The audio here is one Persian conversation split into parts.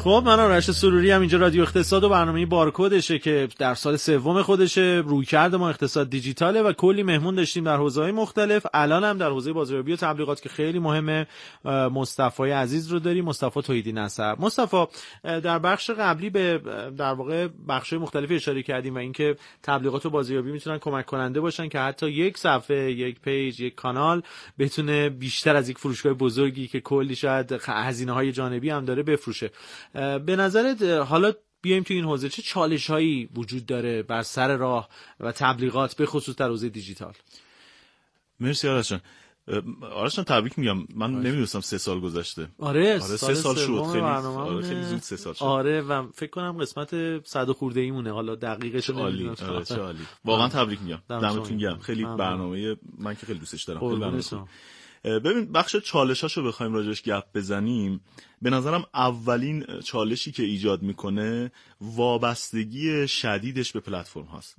خب من آرش سروری هم اینجا رادیو اقتصاد و برنامه بارکدشه که در سال سوم خودشه. رویکرد ما اقتصاد دیجیتاله و کلی مهمون داشتیم در حوزه‌های مختلف. الان هم در حوزه بازاریابی و تبلیغات که خیلی مهمه مصطفی عزیز رو داریم، مصطفی توحیدی نصر. مصطفی در بخش قبلی به در واقع بخش‌های مختلفی اشاره کردیم و اینکه تبلیغات و بازاریابی میتونن کمک کننده باشن که حتی یک صفحه، یک پیج، یک کانال بتونه بیشتر از یک فروشگاه بزرگی که کلی شاید هزینه‌های جانبی هم داره بفروشه. به نظرت حالا بیایم تو این حوزه چه چالش‌هایی وجود داره بر سر راه و تبلیغات به خصوص در حوزه دیجیتال؟ مرسی آرش جان تبریک میگم. من نمیدونستم 3 سال گذشته. آره 3 سال شد. خیلی زود 3 سال شد. آره و فکر کنم قسمت 100 خورده ایمونه، حالا دقیقش رو نمیدونم. آره چه عالی. واقعا تبریک میگم. دمتون گرم. خیلی برنامه من که خیلی دوستش دارم. خیلی برنامه. ببین بخش چالشاشو بخوایم راجعش گپ بزنیم، به نظرم اولین چالشی که ایجاد میکنه وابستگی شدیدش به پلتفرم هاست.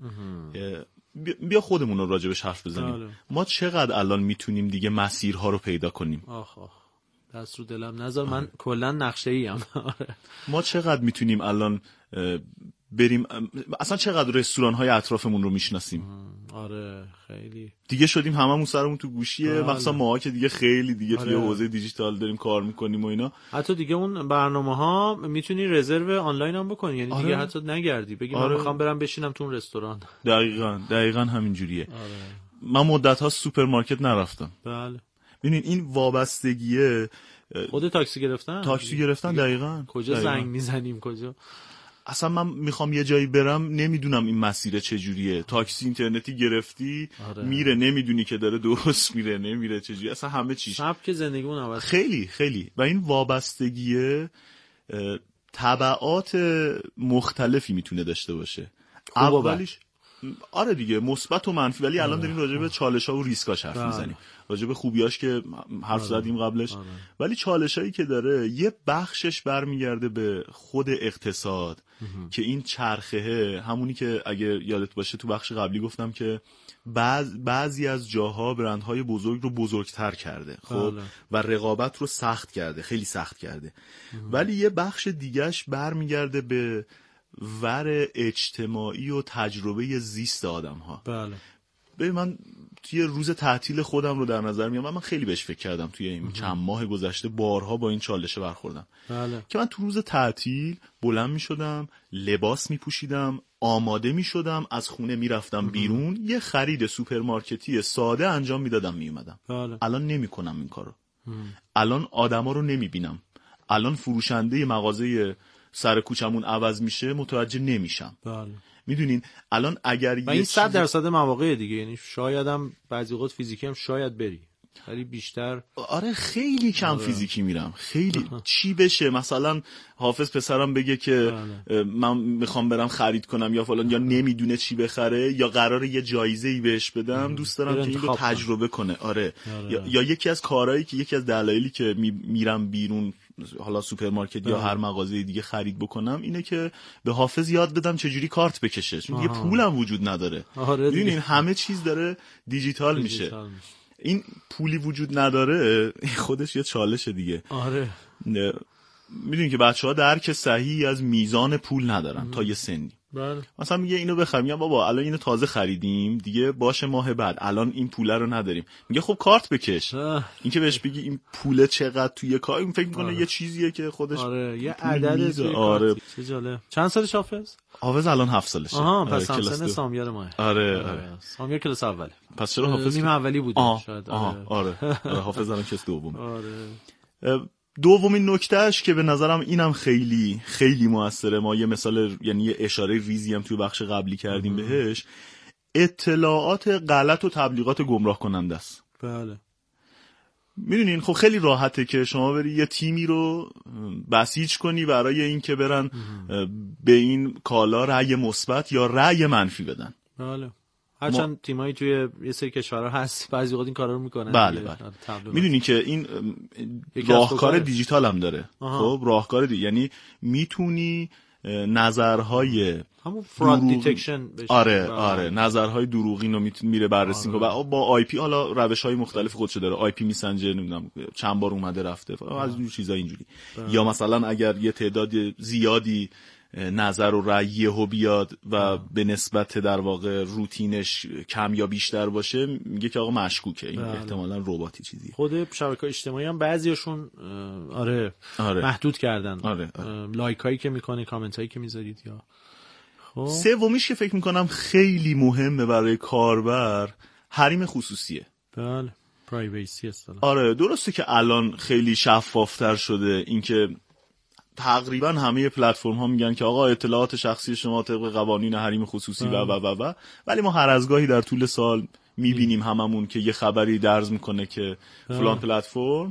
بیا خودمون رو راجعش حرف بزنیم. ما چقدر الان میتونیم دیگه مسیرها رو پیدا کنیم؟ دست رو دلم نذار، من کلا نقشه‌ای ام. ما چقدر میتونیم الان بریم، اصلا چقدر رستوران‌های اطرافمون رو میشناسیم؟ آره خیلی دیگه شدیم هممون سرمون تو گوشیه، مخصوصا ماها که دیگه خیلی دیگه توی حوزه دیجیتال داریم کار میکنیم و اینا. حتی دیگه اون برنامه‌ها میتونی رزرو آنلاین هم بکنی، یعنی دیگه حتی نگردی بگی من میخوام برم بشینم تو اون رستوران. دقیقاً همین جوریه. من مدت‌ها سوپرمارکت نرفتم. بله ببین این وابستگیه. خود تاکسی گرفتن دقیقاً. کجا زنگ میزنیم کجا؟ اصلا من میخوام یه جایی برم نمیدونم این مسیر چجوریه. تاکسی اینترنتی گرفتی میره، نمیدونی که داره درست میره نمیره چجوری، اصلا همه چیز سبک زندگیمون عوض خیلی و این وابستگیه تبعات مختلفی میتونه داشته باشه. اولیش آره دیگه مثبت و منفی، ولی الان داریم راجع به چالش‌ها و ریسکاش حرف میزنیم، راجع به خوبیاش که حرف زدیم قبلش. ولی چالشایی که داره یه بخشش برمیگرده به خود اقتصاد که این چرخه همونی که اگه یادت باشه تو بخش قبلی گفتم که بعضی از جاها برندهای بزرگ رو بزرگتر کرده خب و رقابت رو سخت کرده، خیلی سخت کرده. ولی یه بخش دیگهش برمیگرده به ور اجتماعی و تجربه زیست آدم ها. ببین من توی روز تعطیل خودم رو در نظر میام و من خیلی بهش فکر کردم توی این چند ماه گذشته، بارها با این چالشه برخوردم که من تو روز تعطیل بلند میشدم، لباس میپوشیدم، آماده میشدم، از خونه میرفتم بیرون، یه خرید سوپرمارکتی ساده انجام میدادم میومدم. الان نمیکنم این کارو. الان آدما رو نمیبینم. الان فروشنده مغازه سر کوچمون عوض میشه متوجه نمیشم. میدونین الان اگر و این 100% مواقع دیگه، یعنی شاید هم بعضی وقت فیزیکی هم شاید بری، ولی بیشتر آره خیلی کم فیزیکی میرم. خیلی چی بشه مثلا حافظ پسرم بگه که من میخوام برم خرید کنم یا فلان، یا نمیدونه چی بخره یا قراره یه جایزه‌ای بهش بدم، دوست دارم که اینو تجربه کنه. آره. یا یکی از کارهایی که یکی از دلایلی که میرم بیرون حالا سوپرمارکت یا هر مغازه دیگه خرید بکنم اینه که به حافظ یاد بدم چجوری کارت بکشه، چون دیگه پولم وجود نداره. ببینین همه چیز داره دیجیتال میشه. این پولی وجود نداره خودش یه چالشه دیگه. میدونین که بچه‌ها درک صحیحی از میزان پول ندارن تا یه سنی. مثلا میگه اینو بخریم، میگم بابا الان اینو تازه خریدیم دیگه باشه ماه بعد، الان این پوله رو نداریم. میگه خب کارت بکش. این که بهش بگی این پوله چقدر توی کار، این فکر میکنه یه چیزیه که خودش یه عدد توی کارت. چه جالب. چند سالش حافظ الان 7 سالشه. پس همسن سامیار ماه. سامیار کلاس اوله. پس چرا حافظ نیم اولی بوده شاید. حافظ الان کلاس دوم. دومین نکتهش که به نظرم اینم خیلی خیلی موثره، ما یه مثال یعنی یه اشاره ریزی هم توی بخش قبلی کردیم بهش، اطلاعات غلط و تبلیغات گمراه کننده است. میدونین خب خیلی راحته که شما بری یه تیمی رو بسیج کنی برای این که برن به این کالا رأی مثبت یا رأی منفی بدن. هرچند تیمایی توی یه سری کشورها هست بعضی وقت این کارا رو میکنن. بله. میدونی که این راهکار دیجیتال هم داره. خب راهکار یعنی میتونی نظرهای همون فراد دیتکشن بشه. آره نظرهای دروغین رو میره بررسی کنه و با آی پی حالا روش‌های مختلف خودش داره. آی پی میسنجر نمیدونم چند بار اومده رفته از این چیزا اینجوری. یا مثلا اگر یه تعداد زیادی نظر و رأی یهو بیاد و به نسبت در واقع روتینش کم یا بیشتر باشه میگه که آقا مشکوکه، این احتمالاً رباتی چیزی. خود شبکه‌های اجتماعی هم بعضیاشون آره محدود کردن. آره. لایک هایی که میکنی، کامنت هایی که میذارید. یا خب سومیش که فکر میکنم خیلی مهمه برای کاربر، حریم خصوصیه. بله، پرایویسی اصطلاحاً. آره درسته که الان خیلی شفافتر شده، اینکه تقریبا همه پلتفرم ها میگن که آقا اطلاعات شخصی شما طبق قوانین حریم خصوصی و ولی ما هر از گاهی در طول سال میبینیم هممون که یه خبری درز میکنه که فلان پلتفرم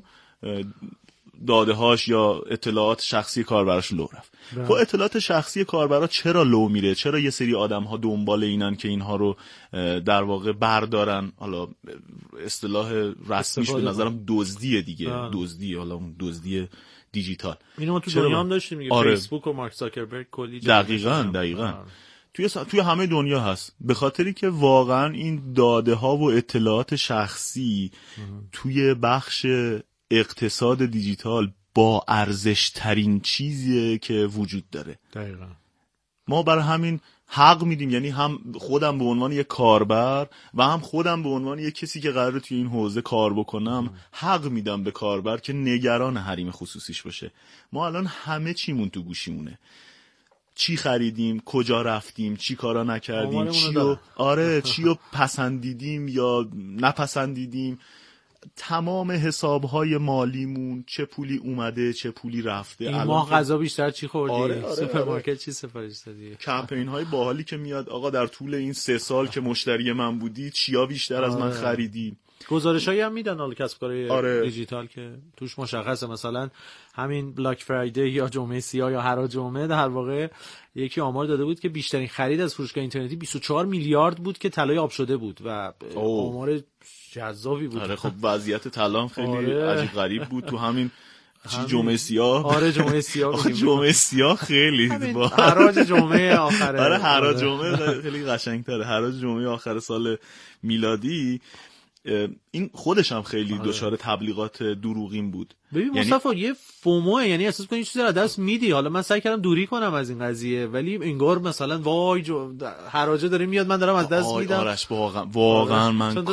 داده هاش یا اطلاعات شخصی کاربراش لو رفت. خب اطلاعات شخصی کاربرا چرا لو میره؟ چرا یه سری آدم ها دنبال اینن که اینها رو در واقع بردارن؟ حالا اصطلاح رسمیش به نظرم دزدیه دیگه. دزدی، حالا اون دزدی دیجیتال. اینو ما تو دنیا هم داشتیم میگه. فیسبوک و مارک زاکربرگ کلی دقیقاً توی همه دنیا هست، به خاطری که واقعا این داده ها و اطلاعات شخصی توی بخش اقتصاد دیجیتال با ارزش ترین چیزیه که وجود داره. دقیقاً. ما برای همین حق میدیم، یعنی هم خودم به عنوان یک کاربر و هم خودم به عنوان یک کسی که قراره توی این حوزه کار بکنم حق میدم به کاربر که نگران حریم خصوصیش باشه. ما الان همه چیمون تو گوشیمونه، چی خریدیم، کجا رفتیم، چی کارا نکردیم، چیو پسندیدیم یا نپسندیدیم، تمام حسابهای مالیمون، چه پولی اومده چه پولی رفته، این ماه غذا بیشتر چی خوردی، آره. سوپرمارکت چی سفارش دادی، کمپین های باحالی که میاد آقا در طول این 3 سال که مشتری من بودی چیا بیشتر از من خریدی. گزارشایی هم میدن حالا کسب کارهای دیجیتال که توش مشخصه، مثلا همین بلاک فرایدی یا جمعه سیاه یا هر جمعه در واقع یکی آمار داده بود که بیشترین خرید از فروشگاه اینترنتی 24 میلیارد بود که طلای آب شده بود و آمار جذابی بود. آره خب وضعیت طلا خیلی عجیب غریب بود تو همین جمعه سیاه. آره جمعه سیاه. جمعه سیاه خیلی با حراج جمعه آخره. آره حراج جمعه خیلی قشنگ‌تره. حراج جمعه آخر سال میلادی این خودش هم خیلی دچار تبلیغات دروغین بود. ببین مصطفی یه فوموه، یعنی احساس کنی چیزی رو دست میدی. حالا من سعی کردم دوری کنم از این قضیه ولی انگار مثلا وای حراجه داره میاد من دارم از دست میدم. آرش واقعا من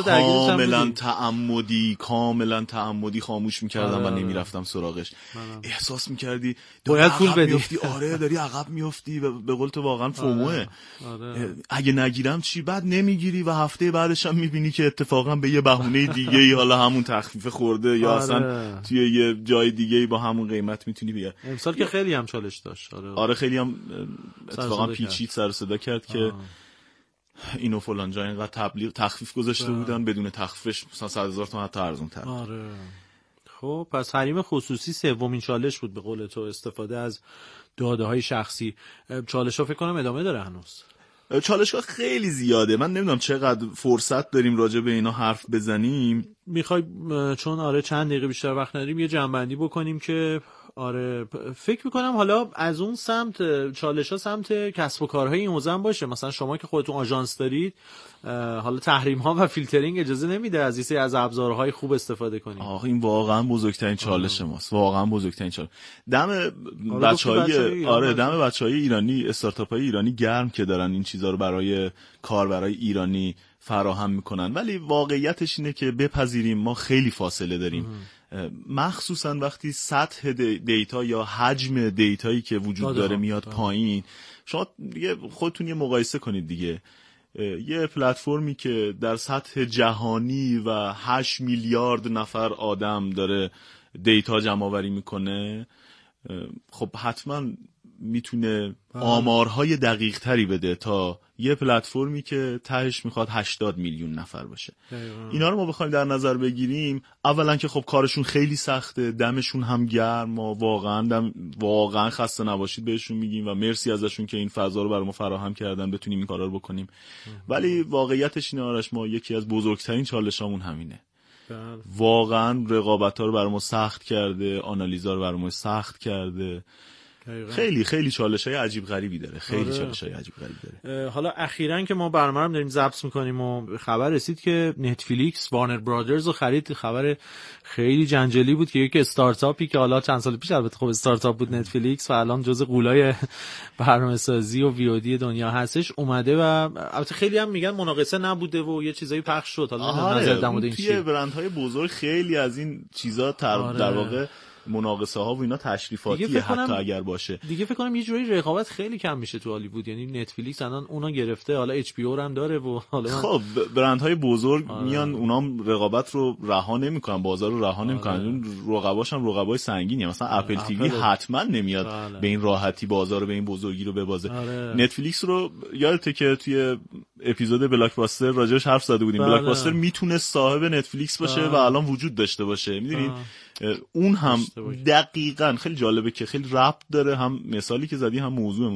کاملا تعمدی خاموش میکردم و نمیرفتم سراغش. احساس میکردی باید پول بدی. آره داری عقب میافتی و به قول تو واقعا فوموه. اگه نگیرم چی، بعد نمیگیری و هفته بعدش هم میبینی که اتفاقا به یه بهونه دیگه ای حالا همون تخفیف خورده یا اصلا توی یه جای دیگه ای با همون قیمت میتونی بیاری. امسال که خیلی هم چالش داشت. آره خیلی هم اتفاقا پیچید، سر و صدا کرد که اینو فلان جا اینقدر تخفیف گذاشته بودن، بدون تخفیفش مثلا 100,000 تومان حتی ارزون تر. آره خب پس حریم خصوصی سومین چالش بود به قول تو، استفاده از داده های شخصی. چالش ها فکر کنم ادامه داره هنوز. چالش‌ها خیلی زیاده، من نمیدونم چقدر فرصت داریم راجع به اینا حرف بزنیم. میخوای چون چند دقیقه بیشتر وقت نداریم یه جمع‌بندی بکنیم که فکر میکنم حالا از اون سمت چالش‌ها سمت کسب و کارهای این حوزه باشه. مثلا شما که خودتون آژانس دارید، حالا تحریم‌ها و فیلترینگ اجازه نمیده از این سری از ابزارهای خوب استفاده کنید. این واقعا بزرگترین چالش ماست، واقعا بزرگترین چالش. دم بچهای ایرانی، استارتاپ‌های ایرانی گرم که دارن این چیزا رو برای کاربرای ایرانی فراهم میکنن، ولی واقعیتش اینه که بپذیریم ما خیلی فاصله داریم. مخصوصا وقتی سطح دیتا یا حجم دیتایی که وجود داره میاد پایین. شما دیگه خودتون یه مقایسه کنید دیگه، یه پلتفرمی که در سطح جهانی و 8 میلیارد نفر آدم داره دیتا جمع آوری میکنه، خب حتما میتونه آمارهای دقیق تری بده تا یه پلتفرمی که تهش میخواد 80 میلیون نفر باشه. اینا رو ما بخوایم در نظر بگیریم، اولا که خب کارشون خیلی سخته، دمشون هم گرم، ما واقعا خسته نباشید بهشون میگیم و مرسی ازشون که این فضا رو برای ما فراهم کردن بتونیم این کارا رو بکنیم. ولی واقعیتش اینه آرش، ما یکی از بزرگترین چالشامون همینه. واقعا رقابت‌ها رو برای ما سخت کرده، آنالیزا رو برای ما سخت کرده خیلی خیلی چالش‌های عجیب غریبی داره، خیلی چالش‌های عجیب غریبی داره. حالا اخیراً که ما برنامه رو داریم ضبط می‌کنیم و خبر رسید که نتفلیکس وارنر برادرز رو خرید. خبر خیلی جنجالی بود که یک استارتاپی که حالا چند سال پیش البته خب استارتاپ بود نتفلیکس و الان جزء غولای برنامه‌سازی و ویودی دنیا هستش اومده و البته خیلی هم میگن مناقصه نبوده و یه چیزایی پخش شد. حالا نظر در مورد این چیه؟ توی برندهای بزرگ خیلی از این چیزا در واقع مناقصه ها و اینا تشریفاتیه حتی اگر باشه. دیگه فکر کنم یه جوری رقابت خیلی کم میشه تو هالیوود، یعنی نتفلیکس الان اونا گرفته، حالا اچ پی او هم داره و حالا خب برندهای بزرگ میان اونام رقابت رو رها نمیکنن، بازار رو رها نمیکنن. اون رقباش هم رقبای سنگینیه. مثلا اپل تیوی حتما نمیاد به این راحتی بازار رو به این بزرگی رو ببازه. نتفلیکس رو یادته که توی اپیزود بلاکباستر راجعش حرف زده بودیم. بلاکباستر میتونه صاحب نتفلیکس باشه و الان وجود داشته باشه. میدونید اون هم دقیقاً خیلی جالبه که خیلی ربط داره، هم مثالی که زدی هم موضوعمون.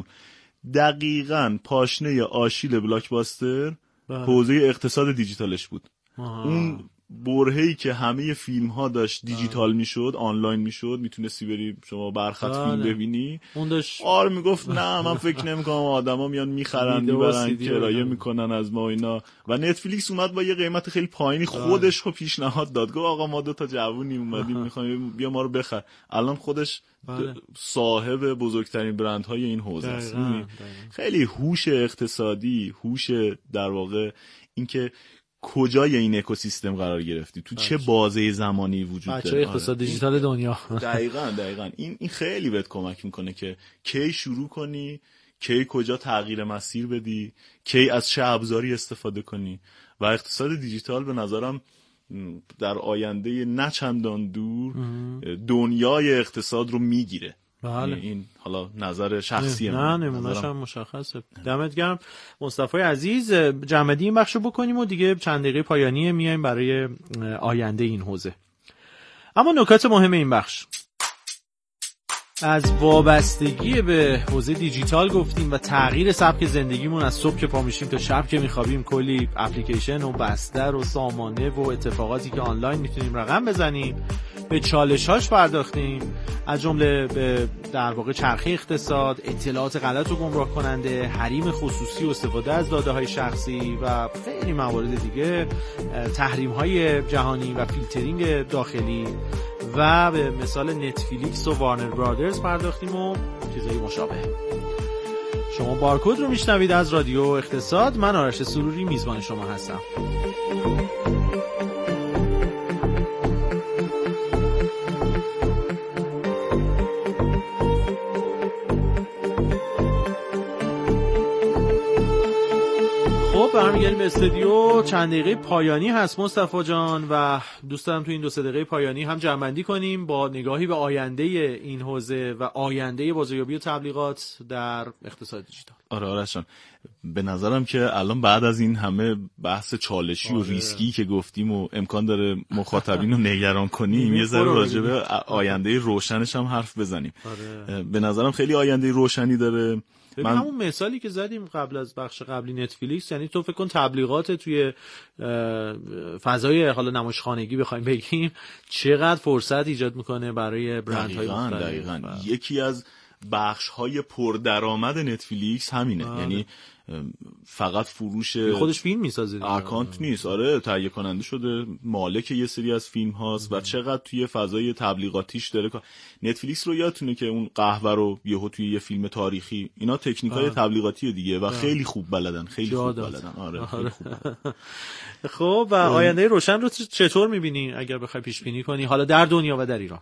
دقیقاً پاشنه آشیل بلاکباستر حوزه اقتصاد دیجیتالش بود. اون برهه‌ای که همه فیلم ها داشت دیجیتال میشد، آنلاین میشد، میتونستی بری شما برخط فیلم ببینی. اون داشت میگفت نه من فکر نمی‌کنم آدما میان میخرن میبرن کرایه میکنن از ما اینا. و نتفلیکس اومد با یه قیمت خیلی پایینی خودش رو پیشنهاد داد، گفت آقا ما 2 جوونی اومدیم میخوایم بیا ما رو بخر. الان خودش صاحب بزرگترین برندهای این حوزه است. خیلی هوش اقتصادی، هوش در واقع اینکه کجای این اکوسیستم قرار گرفتی، تو چه بازه زمانی وجود داره. بچه اقتصاد دیجیتال دنیا. دقیقاً این خیلی بهت کمک میکنه که کی شروع کنی، کی کجا تغییر مسیر بدی، کی از چه ابزاری استفاده کنی. و اقتصاد دیجیتال به نظرم در آینده نه چندان دور دنیای اقتصاد رو میگیره. بله. این حالا نظر شخصیه. نه نمونه‌ش هم مشخصه. دمت گرم مصطفی عزیز. جمع‌بندی این بخشو بکنیم و دیگه چند دقیقه پایانی میایم برای آینده این حوزه. اما نکات مهم این بخش از وابستگی به حوزه دیجیتال گفتیم و تغییر سبک زندگیمون از صبح که پا میشیم تا شب که میخوابیم کلی اپلیکیشن و بستر و سامانه و اتفاقاتی که آنلاین میتونیم رقم بزنیم. به چالش‌هاش پرداختیم، از جمله به در واقع چرخه اقتصاد، اطلاعات غلط و گمراه کننده، حریم خصوصی و استفاده از داده‌های شخصی و خیلی موارد دیگه، تحریم‌های جهانی و فیلترینگ داخلی و به مثال نتفلیکس و وارنر برادرز پرداختیم و چیزایی مشابه. شما بارکد رو میشنوید از رادیو اقتصاد. من آرش سروری میزبان شما هستم. برمیگردیم به استودیو. چند دقیقه پایانی هست مصطفی جان و دوست دارم تو این 2-3 دقیقه پایانی هم جمع‌بندی کنیم با نگاهی به آینده این حوزه و آینده بازاریابی و تبلیغات در اقتصاد دیجیتال. آره آرشان، به نظرم که الان بعد از این همه بحث چالشی و ریسکی که گفتیم و امکان داره مخاطبین رو نگران کنیم یه ذره راجع به آینده روشنش هم حرف بزنیم. به نظرم خیلی آینده روشنی داره. همون مثالی که زدیم قبل از بخش قبلی نتفلیکس، یعنی تو فکر کن تبلیغات توی فضای حالا نمایشخانگی بخوایم بگیم چقدر فرصت ایجاد میکنه برای برندهای مختلف. دقیقاً. یکی از بخش‌های پردرآمد نتفلیکس همینه. یعنی فقط فروش خودش فیلم میسازه، اکانت نیست. آره تهیه کننده شده، مالک یه سری از فیلم هاست و چقدر توی فضای تبلیغاتیش داره. نتفلیکس رو یادتونه که اون قهوه رو یهو توی یه فیلم تاریخی، اینا تکنیکای تبلیغاتی دیگه و خیلی خوب بلدن، خیلی خوب بلدن. آره خیلی خوب. خب و آینده روشن رو چطور می‌بینی اگر بخوای پیش بینی کنی حالا در دنیا و در ایران؟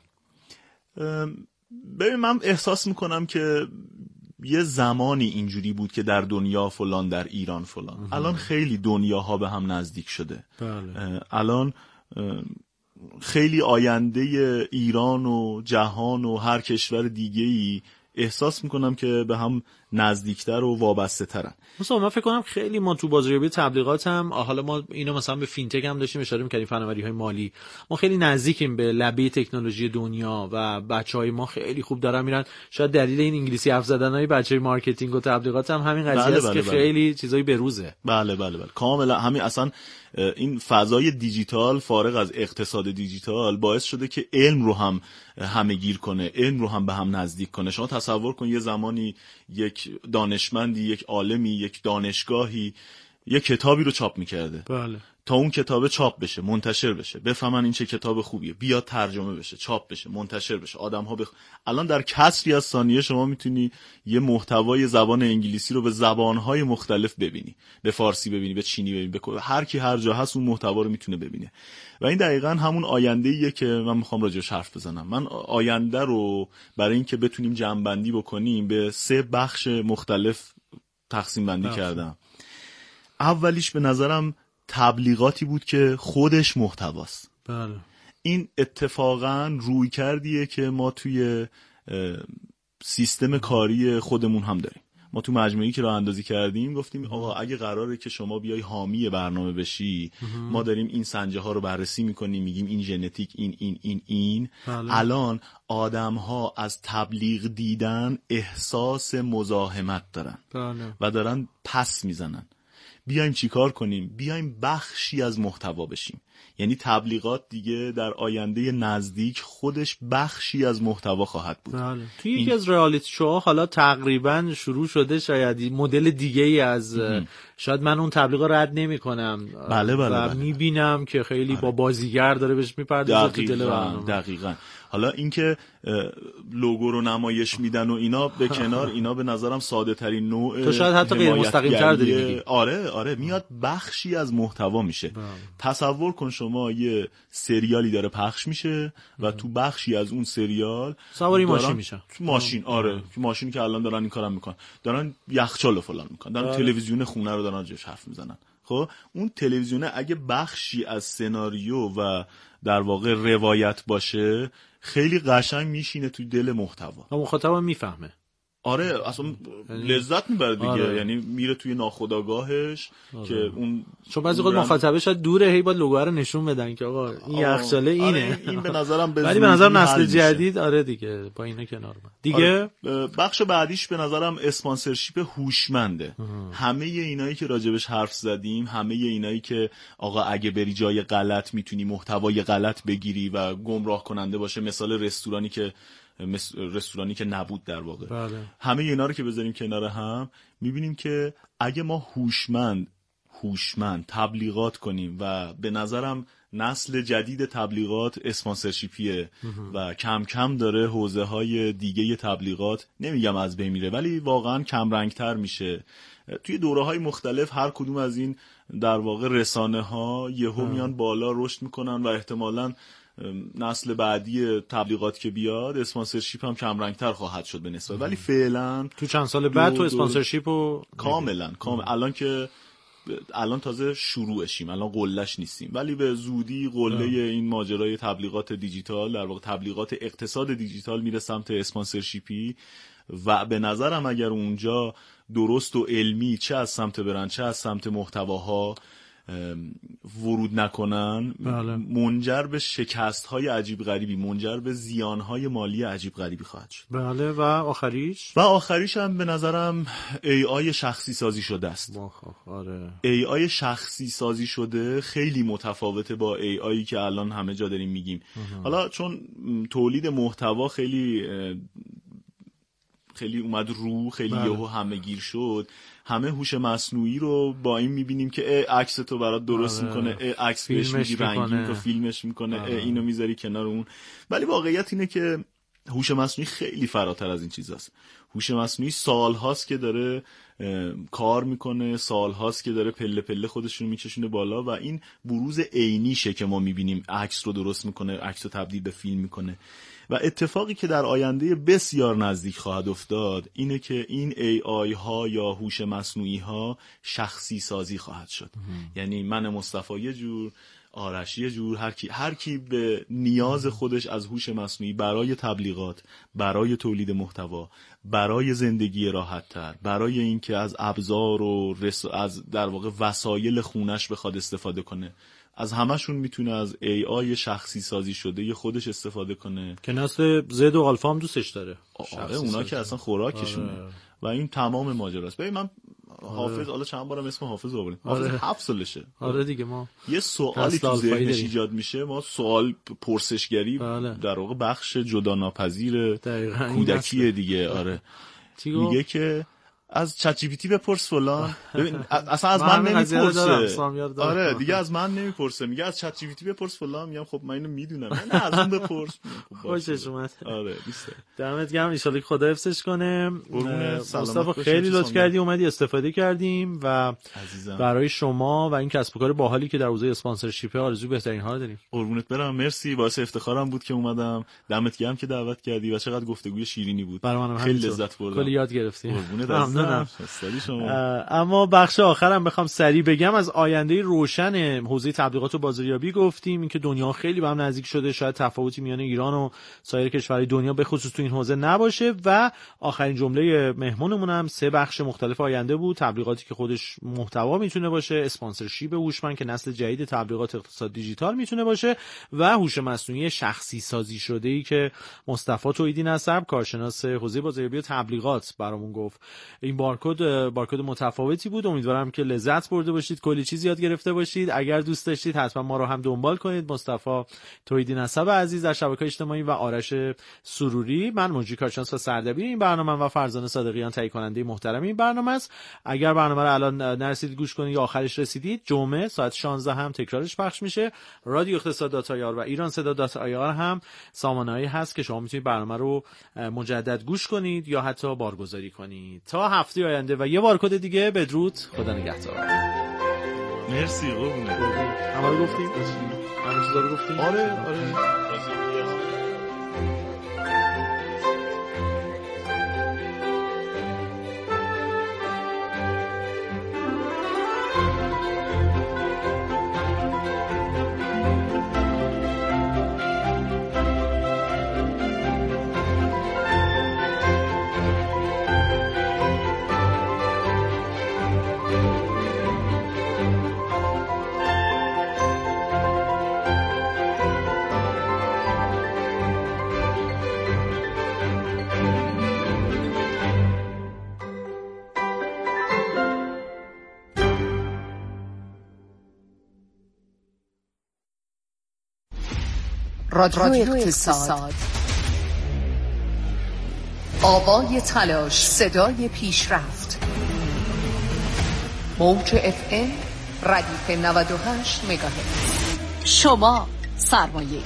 ببین من احساس میکنم که یه زمانی اینجوری بود که در دنیا فلان، در ایران فلان. الان خیلی دنیاها به هم نزدیک شده. الان خیلی آینده ایران و جهان و هر کشور دیگه‌ای احساس میکنم که به هم نزدیکتر و وابسته ترن. مثلا من فکر کنم خیلی ما تو بازاریابی تبلیغات هم، حالا ما اینو مثلا به فینتک هم داشتیم اشاره می‌کردیم، فناوری‌های مالی، ما خیلی نزدیکیم به لبه تکنولوژی دنیا و بچهای ما خیلی خوب دارن میرن. شاید دلیل این انگلیسی حرف زدنای بچهای مارکتینگ و تبلیغات هم همین قضیه است که خیلی چیزایی بروزه. بله کاملا همین. اصلا این فضای دیجیتال فارغ از اقتصاد دیجیتال باعث شده که علم رو هم همه گیر کنه، علم رو هم به هم نزدیک کنه. شما تصور کن یه زمانی یک دانشمندی، یک عالمی، یک دانشگاهی یک کتابی رو چاپ میکرده. بله. تا اون کتابه چاپ بشه، منتشر بشه، بفهمن این چه کتاب خوبیه، بیاد ترجمه بشه، چاپ بشه، منتشر بشه، آدم‌ها الان در کسری از ثانیه شما میتونی یه محتوای زبان انگلیسی رو به زبان‌های مختلف ببینی، به فارسی ببینی، به چینی ببینی، به هر کی هر جا هست اون محتوا رو میتونه ببینه. و این دقیقاً همون آینده‌ایه که من میخوام راجعش حرف بزنم. من آینده رو برای اینکه بتونیم جمع‌بندی بکنیم به 3 بخش مختلف تقسیم بندی کردم. اولیش به نظرم تبلیغاتی بود که خودش محتواست. بله. این اتفاقاً روی کردیه که ما توی سیستم کاری خودمون هم داریم. ما تو مجموعه‌ای که راه اندازی کردیم گفتیم آقا اگه قراره که شما بیای حامی برنامه بشی، ما داریم این سنجه ها رو بررسی میکنیم، میگیم این ژنتیک، این. بله. الان آدم ها از تبلیغ دیدن احساس مزاحمت دارن. بله. و دارن پس میزنن. بیایم چیکار کنیم؟ بیایم بخشی از محتوا بشیم. یعنی تبلیغات دیگه در آینده نزدیک خودش بخشی از محتوا خواهد بود. بله. توی یکی از رئالیتی شوها حالا تقریبا شروع شده شاید مدل دیگه‌ای از شاید من اون تبلیغا رد نمی‌کنم. بله. می‌بینم که خیلی با بازیگر داره بهش می‌پردازه تو دل برنامه. دقیقاً. حالا اینکه لوگو رو نمایش میدن و اینا به کنار، اینا به نظرم ساده ترین نوع، تو شاید حتی غیر مستقیم تر داری میگی. آره میاد بخشی از محتوا میشه. تصور کن شما یه سریالی داره پخش میشه و تو بخشی از اون سریال سواری ماشین میشن. ماشین، ماشینی که الان دارن این کارم میکنن، دارن یخچال فلان میکنن، دارن تلویزیون خونه رو دارن جاش حرف میزنن. خب اون تلویزیونه اگه بخشی از سناریو و در واقع روایت باشه خیلی قشنگ میشینه توی دل محتوا و مخاطبم میفهمه. آره اصلا لذت میبره دیگه. آره. یعنی میره توی ناخودآگاهش که اون چون بعضی وقت مخاطبه شاید دوره، هی باید لوگو رو نشون بدن که آقا این یخچاله اینه. آره این به نظرم ولی به نظر نسل جدید آره دیگه با اینا کنار من دیگه. آره. بخش بعدیش به نظرم اسپانسرشیپ هوشمنده. همه اینایی که راجبش حرف زدیم، همه اینایی که آقا اگه بری جای غلط میتونی محتوای غلط بگیری و گمراه کننده باشه، مثال رستورانی که نبود در واقع. بله. همه اینا رو که بذاریم کنار هم میبینیم که اگه ما هوشمند تبلیغات کنیم و به نظرم نسل جدید تبلیغات اسپانسرشیپیه و کم کم داره حوزه های دیگه تبلیغات نمیگم از بین میره ولی واقعا کم رنگتر میشه. توی دوره های مختلف هر کدوم از این در واقع رسانه ها یهو میان بالا رشد میکنن و احتمالاً نسل بعدی تبلیغات که بیاد اسپانسرشیپ هم کم رنگتر خواهد شد به نسبت. ولی فعلا تو چند سال بعد تو اسپانسرشیپو کاملا الان تازه شروعشیم، الان قلهش نیستیم، ولی به زودی قله این ماجرای تبلیغات دیجیتال، در واقع تبلیغات اقتصاد دیجیتال میره سمت اسپانسرشیپی و به نظرم اگر اونجا درست و علمی چه از سمت برند چه از سمت محتواها ورود نکنن، بله. منجر به شکست‌های عجیب غریبی، منجر به زیان‌های مالی عجیب غریبی خواهد شد. بله. و آخریش هم به نظرم AI شخصی سازی شده است. آره. AI شخصی سازی شده خیلی متفاوته با AI که الان همه جا داریم میگیم. حالا چون تولید محتوا خیلی اومد رو، خیلی یهو همه گیر شد، همه هوش مصنوعی رو با این میبینیم که عکس تو برات درست میکنه، عکس بهش میگی رنگی میکنه، فیلمش میکنه، اینو میذاری کنار اون. ولی واقعیت اینه که هوش مصنوعی خیلی فراتر از این چیزاست. هوش مصنوعی سالهاست که داره کار میکنه، سالهاست که داره پله پله خودش رو میکشونه بالا و این بروز عینیشه که ما میبینیم عکس رو درست میکنه، عکس رو تبدیل به فیلم میکنه. و اتفاقی که در آینده بسیار نزدیک خواهد افتاد اینه که این AI ها یا هوش مصنوعی ها شخصی سازی خواهد شد. یعنی من مصطفی یه جور، آرش یه جور هر کی به نیاز خودش از هوش مصنوعی برای تبلیغات، برای تولید محتوا، برای زندگی راحت‌تر، برای اینکه از ابزار و از در واقع وسایل خونش بخواد استفاده کنه، از همشون میتونه از AI شخصی سازی شده خودش استفاده کنه که نسل زد و آلفا هم دوستش داره. آره اونا که اصلا خوراکشونه. و این تمام ماجراست. ببین من حافظ حالا چند بارم اسم حافظ آوردیم. حافظ 7 سالشه. آره دیگه ما یه سوالی تو ذهنش ایجاد میشه، ما سوال پرسشگری در واقع بخش جدا ناپذیر کودکی دیگه. آره میگه که از چت جی پی تی بپرس فلان. ببین اصلا از من نمیپرسه. آره دیگه از من نمیپرسه، میگه از چت جی پی تی بپرس فلان. میگم خب من اینو میدونم، من از اون بپرس. خوشش اومد. آره دوسته. دمت گرم، ان شاءالله خدا حفظش کنه. مصطفی خیلی لطف کردی اومدی استفاده کردیم و عزیزم برای شما و این کسب و کار باحالی که در حوزه اسپانسرشیپ آرزوی بهترین ها داریم. قربونت برم، مرسی، باعث افتخارم بود که اومدم. دمت گرم که دعوت کردی و چقدر گفتگوی شیرینی بود. خیلی لذت بردم. کلی یاد گرفتیم. قربونت شما. اما بخش آخرم بخوام سریع بگم، از آینده روشن حوزه تبلیغات و بازاریابی گفتیم، اینکه دنیا خیلی به هم نزدیک شده، شاید تفاوتی میان ایران و سایر کشورهای دنیا به خصوص تو این حوزه نباشه. و آخرین جمله مهمونمون هم 3 بخش مختلف آینده بود: تبلیغاتی که خودش محتوا میتونه باشه، اسپانسرشیپ هوشمند که نسل جدید تبلیغات اقتصاد دیجیتال میتونه باشه، و هوش مصنوعی شخصی سازی شده‌ای که مصطفی توحیدی نسب کارشناس حوزه بازاریابی و تبلیغات برامون گفت. این بارکد متفاوتی بود. امیدوارم که لذت برده باشید، کلی چیز یاد گرفته باشید. اگر دوست داشتید حتما ما رو هم دنبال کنید. مصطفی توحیدی نسب عزیز در شبکه‌های اجتماعی و آرش سروری، من مجری کارشناس و سردبیر این برنامه و فرزانه صادقیان تهیه کننده محترم این برنامه است. اگر برنامه رو الان نرسیدید گوش کنید یا آخرش رسیدید، جمعه ساعت 16 هم تکرارش پخش میشه. رادیو اقتصاد.ir و ایرانصدا.ir هم سامانه‌ای هست که شما میتونید برنامه رو مجدد گوش کنید یا حتی بارگذاری کنید. تا هفته آینده و یه بارکد دیگه، بدرود، خدا نگهدار. مرسی قربونت. همه رو گفتیم؟ همه چیزا رو گفتیم؟ آره. رادیو اقتصاد، آوای تلاش، صدای پیشرفت. موج FM ردیف 98 مگاهرتز. شما سرمایه.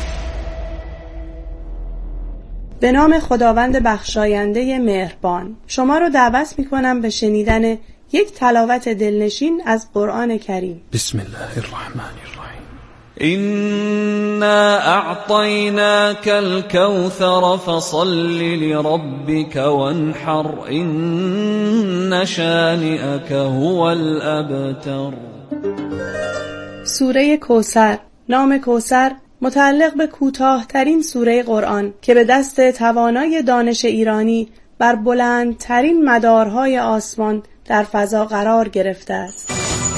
به نام خداوند بخشاینده مهربان، شما رو دعوت می‌کنم به شنیدن یک تلاوت دلنشین از قرآن کریم. بسم الله الرحمن الرحیم. إنا أعطيناك الكوثر فصل لربك وانحر إن شانئك هو الأبتر. سوره کوثر. نام کوثر متعلق به کوتاه‌ترین سوره قرآن که به دست توانای دانش ایرانی بر بلندترین مدارهای آسمان در فضا قرار گرفته است.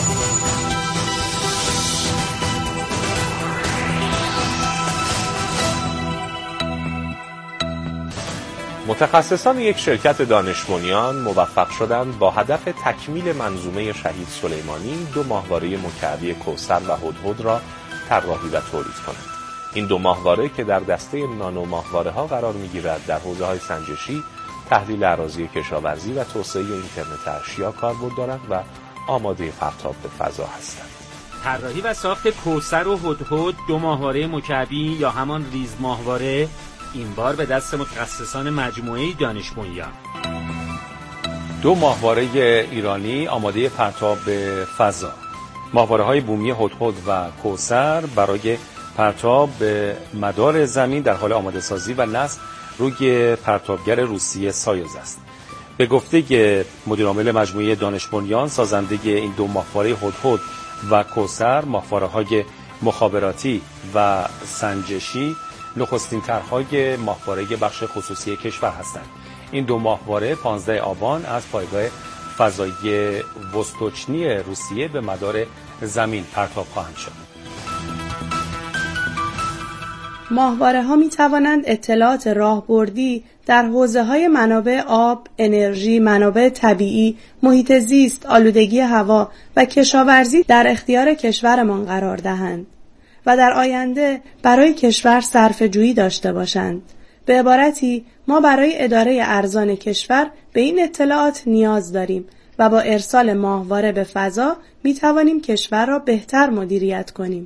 متخصصان یک شرکت دانش بنیان موفق شدند با هدف تکمیل منظومه شهید سلیمانی 2 ماهواره مکعبی کوثر و هدهد را طراحی و تولید کنند. این 2 ماهواره که در دسته نانو ماهواره ها قرار می‌گیرد، در حوزه‌های سنجشی، تحلیل اراضی کشاورزی و توسعه اینترنت اشیا کاربرد دارند و آماده پرتاب به فضا هستند. طراحی و ساخت کوثر و هدهد 2 ماهواره مکعبی یا همان ریز ماهواره این بار به دست متخصصان مجموعه دانش بنیان. 2 ماهواره ایرانی آماده پرتاب به فضا. ماهواره‌های بومی هدهد و کوثر برای پرتاب به مدار زمین در حال آماده سازی و نصب روی پرتابگر روسیه سایوز است. به گفته مدیر عامل مجموعه دانش بنیان، سازنده این 2 ماهواره هدهد و کوثر، ماهواره‌های مخابراتی و سنجشی نخستین طرح‌های ماهواره بخش خصوصی کشور هستند. این دو ماهواره 15 آبان از پایگاه فضایی وستوچنی روسیه به مدار زمین پرتاب خواهند شد. ماهواره ها می توانند اطلاعات راهبردی در حوزه‌های منابع آب، انرژی، منابع طبیعی، محیط زیست، آلودگی هوا و کشاورزی در اختیار کشورمان قرار دهند و در آینده برای کشور صرفه‌جویی داشته باشند. به عبارتی ما برای اداره ارزان کشور به این اطلاعات نیاز داریم و با ارسال ماهواره به فضا می توانیم کشور را بهتر مدیریت کنیم.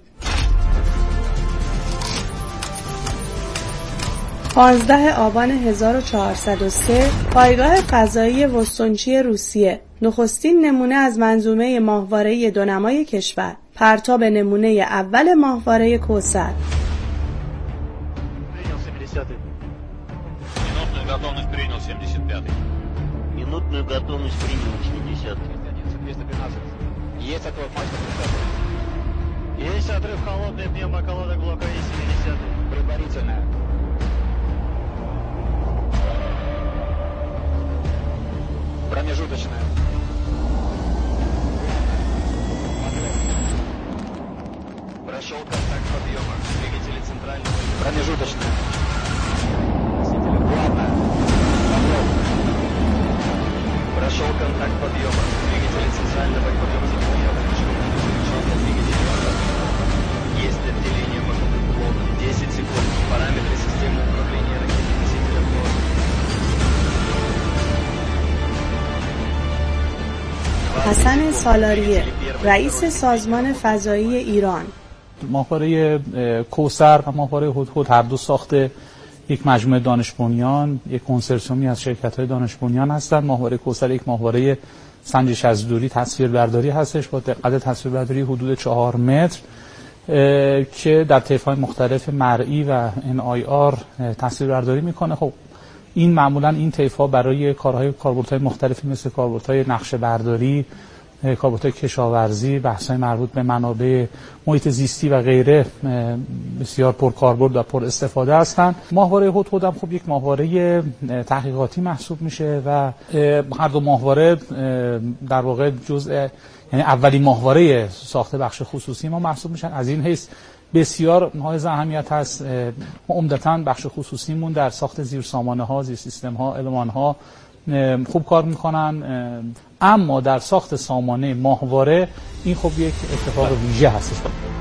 15 آبان 1403 پایگاه فضایی وستوچنی روسیه نخستین نمونه از منظومه ماهواره‌ای دونمای کشور، پرتاب نمونه اول ماهواره کوثر. Минутную готовность принял 70. Есть отрыв мачта. Есть отрыв холодный пневмоколодок блока И-70. Предварительно. Промежуточная. Прошел контакт подъема. Двигатели центрального. Промежуточная. Плавно. Прошел контакт подъема. Двигатели центрального подъема заполнен. Включение двигателя. Есть отделение по блоку. 10 секунд. Параметры системы управления ракетоносителем блока. حسن سالاریه، رئیس سازمان فضایی ایران. ماهواره کوثر و ماهواره هدهد هر دو ساخته یک مجموعه دانش بنیان، یک کنسرسیومی از شرکت‌های دانش بنیان هستند. ماهواره کوثر یک ماهواره سنجش از دوری تصویربرداری هستش با دقت تصویربرداری حدود 4 متر که در طیف‌های مختلف مرئی و NIR تصویربرداری میکنه. خب این معمولا این طیف‌ها برای کاربردهای مختلفی مثل کاربردهای نقشه برداری، کاربردهای کشاورزی، بحث‌های مربوط به منابع محیط زیستی و غیره بسیار پرکاربرد و پر استفاده هستند. ماهواره هدهد هم خب یک ماهواره تحقیقاتی محسوب میشه و هر دو ماهواره در واقع یعنی اولین ماهواره ساخت بخش خصوصی ما محسوب میشن. از این حیث بسیار حائز اهمیت هست. ما عمدتاً بخش خصوصیمون در ساخت زیرسامانه‌ها، زیر سیستم‌ها، المان‌ها خوب کار میکنن، اما در ساخت سامانه ماهواره این خب یک اتفاق ویژه هستش.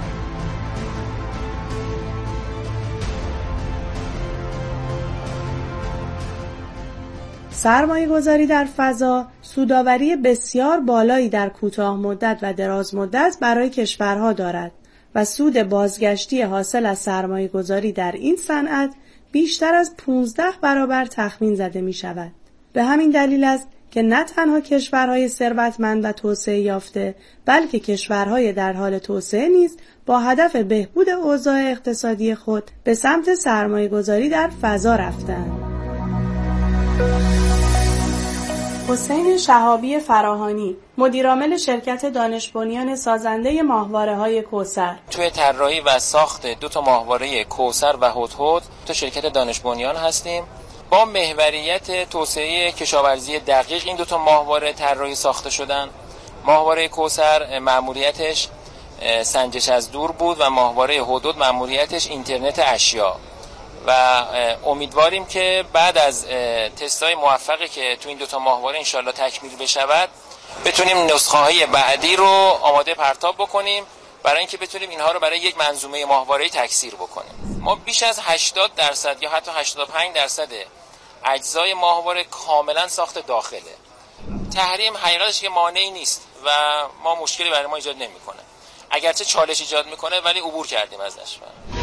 سرمایه گذاری در فضا سودآوری بسیار بالایی در کوتاه مدت و دراز مدت برای کشورها دارد و سود بازگشتی حاصل از سرمایه گذاری در این صنعت بیشتر از 15 برابر تخمین زده می شود. به همین دلیل است که نه تنها کشورهای ثروتمند و توسعه یافته بلکه کشورهای در حال توسعه نیز با هدف بهبود اوضاع اقتصادی خود به سمت سرمایه گذاری در فضا رفتند. حسین شهابی فراهانی، مدیرعامل شرکت دانش بنیان سازنده ماهواره‌های کوثر. توی طراحی و ساخت دو تا ماهواره کوثر و هدهد تو شرکت دانش بنیان هستیم. با محوریت توسعه کشاورزی دقیق این دو تا ماهواره طراحی ساخته شدن. ماهواره کوثر مأموریتش سنجش از دور بود و ماهواره هدهد مأموریتش اینترنت اشیا. و امیدواریم که بعد از تست‌های موفقی که تو این دوتا ماهواره انشالله تکمیل بشود بتونیم نسخه‌های بعدی رو آماده پرتاب بکنیم برای اینکه بتونیم اینها رو برای یک منظومه ماهواره‌ای تکثیر بکنیم. ما بیش از 80% یا حتی 85% اجزای ماهواره کاملا ساخت داخله. تحریم حقیقتش که مانعی نیست و ما مشکلی برای ما ایجاد نمی‌کنه. اگرچه چالش ایجاد می‌کنه ولی عبور کردیم ازش.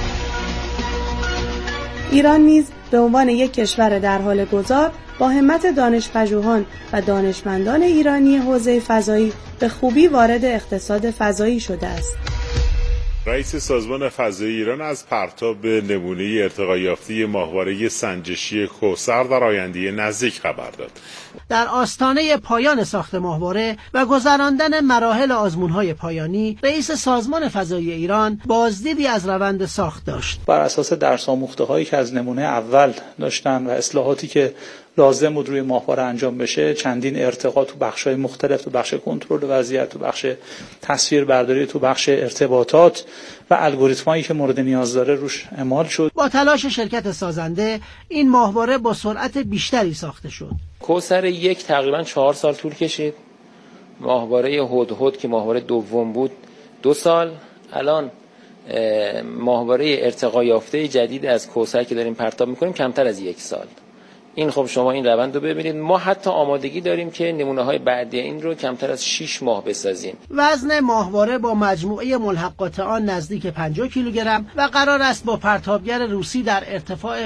ایران نیز به عنوان یک کشور در حال گذار با همت دانش‌پژوهان و دانشمندان ایرانی حوزه فضایی به خوبی وارد اقتصاد فضایی شده است. رئیس سازمان فضایی ایران از پرتاب نمونه ارتقا یافته ماهواره سنجشی کوثر در آینده نزدیک خبر داد. در آستانه پایان ساخت ماهواره و گذراندن مراحل آزمون‌های پایانی، رئیس سازمان فضایی ایران بازدیدی از روند ساخت داشت. بر اساس درس آموخته‌هایی که از نمونه اول داشتن و اصلاحاتی که لازم بود روی ماهواره انجام بشه، چندین ارتقا تو بخش‌های مختلف، تو بخش کنترل وضعیت، تو بخش تصویربرداری، تو بخش ارتباطات و الگوریتمایی که مورد نیاز داره روش اعمال شد. با تلاش شرکت سازنده این ماهواره با سرعت بیشتری ساخته شد. کوثر 1 تقریبا 4 سال طول کشید. ماهواره هدهد که ماهواره دوم بود 2 سال. الان ماهواره ارتقا یافته جدید از کوثر که داریم پرتاب می‌کنیم کمتر از 1 سال. این خب شما این روند رو ببینید. ما حتی آمادگی داریم که نمونه‌های بعدی این رو کمتر از 6 ماه بسازیم. وزن ماهواره با مجموعه ملحقات آن نزدیک 50 کیلوگرم و قرار است با پرتابگر روسی در ارتفاع